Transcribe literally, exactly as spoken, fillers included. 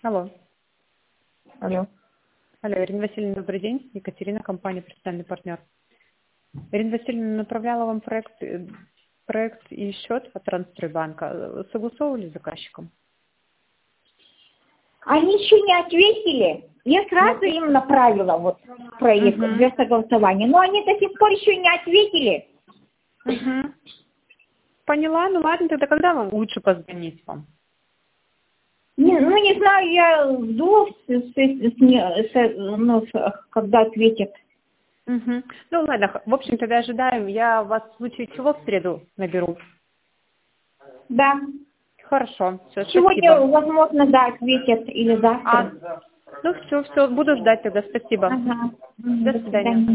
Алло. Алло. Алло, Ирина Васильевна, добрый день. Екатерина, компания «Профессиональный партнер». Ирина Васильевна направляла вам проект, э, проект и счет от Трансстройбанка. Согласовывали с заказчиком? Они еще не ответили. Я сразу им направила вот проект Угу. для согласования, но они до сих пор еще не ответили. Угу. Поняла, ну ладно, тогда когда вам лучше позвонить вам? Не, ну, не знаю, я жду, с, с, с, не- с- ну, с- когда ответят. Угу. Ну ладно, х- в общем, тогда ожидаем. Я вас в случае чего в среду наберу. Да. Хорошо, все, Сегодня, спасибо. возможно, да, ответят или А, завтра. ну все, все, буду ждать тогда, спасибо. Ага. До До свидания. свидания.